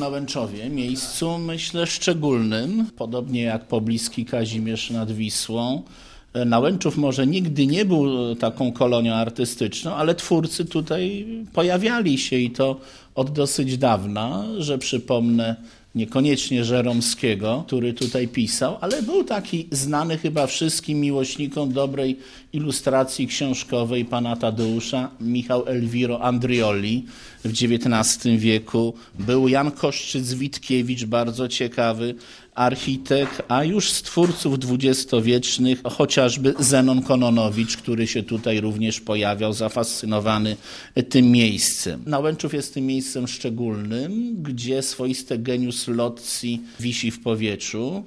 Nałęczowie, miejscu myślę szczególnym, podobnie jak pobliski Kazimierz nad Wisłą. Nałęczów może nigdy nie był taką kolonią artystyczną, ale twórcy tutaj pojawiali się i to od dosyć dawna, że przypomnę niekoniecznie Żeromskiego, który tutaj pisał, ale był taki znany chyba wszystkim miłośnikom dobrej ilustracji książkowej pana Tadeusza, Michał Elwiro Andrioli w XIX wieku. Był Jan Koszczyc-Witkiewicz, bardzo ciekawy architekt, a już z twórców dwudziestowiecznych chociażby Zenon Kononowicz, który się tutaj również pojawiał, zafascynowany tym miejscem. Nałęczów jest tym miejscem szczególnym, gdzie swoiste genius loci wisi w powietrzu.